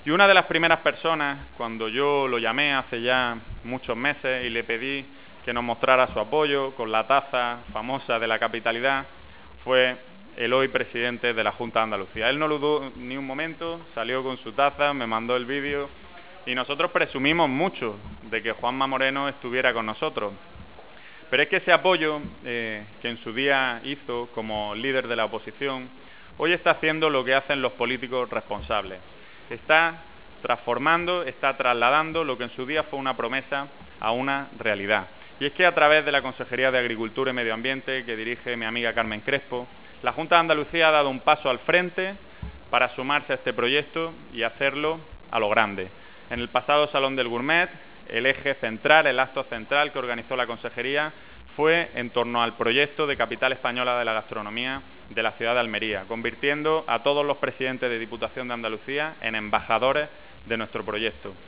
Y una de las primeras personas, cuando yo lo llamé hace ya muchos meses y le pedí que nos mostrara su apoyo con la taza famosa de la capitalidad, fue el hoy presidente de la Junta de Andalucía. Él no lo dudó ni un momento, salió con su taza, me mandó el vídeo y nosotros presumimos mucho de que Juanma Moreno estuviera con nosotros. Pero es que ese apoyo que en su día hizo como líder de la oposición, hoy está haciendo lo que hacen los políticos responsables. Está transformando, está trasladando lo que en su día fue una promesa a una realidad. Y es que a través de la Consejería de Agricultura y Medio Ambiente, que dirige mi amiga Carmen Crespo, la Junta de Andalucía ha dado un paso al frente para sumarse a este proyecto y hacerlo a lo grande. En el pasado Salón del Gourmet, el eje central, el acto central que organizó la Consejería fue en torno al proyecto de Capital Española de la Gastronomía de la ciudad de Almería, convirtiendo a todos los presidentes de Diputación de Andalucía en embajadores de nuestro proyecto.